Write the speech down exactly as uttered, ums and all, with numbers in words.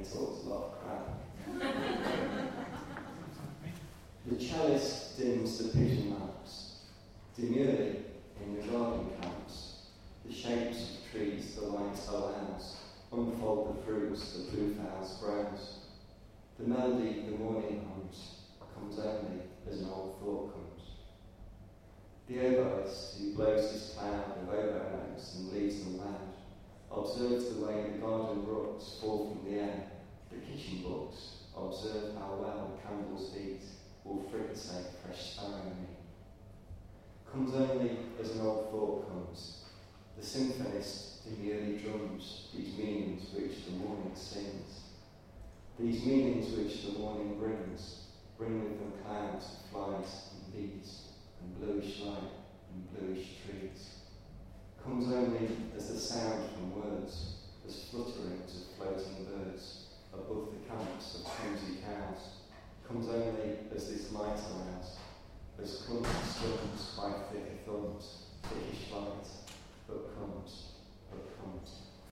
he talks a lot of crap. The cellist dims the pigeon lamps. Demurely, in the garden camps, the shapes of trees the light allows unfold the fruits the blue fowls grows. The melody the morning hums comes only as an old thought comes. The oboist who blows his cloud of oboe notes and leaves them loud observes the way the garden rooks fall from the air. The kitchen books observe how well the candles heat will fricassee fresh sparrow meat. Comes only as an old thought comes. The symphonist demurely drums these meanings which the morning sings. These meanings which the morning brings bring with them clouds of flies and bees and bluish light and bluish trees. Comes only as the sound from words, as flutterings of floating birds above the camps of cozy cows. Comes only as this light allows, as clumsy strums by thicker thumbs,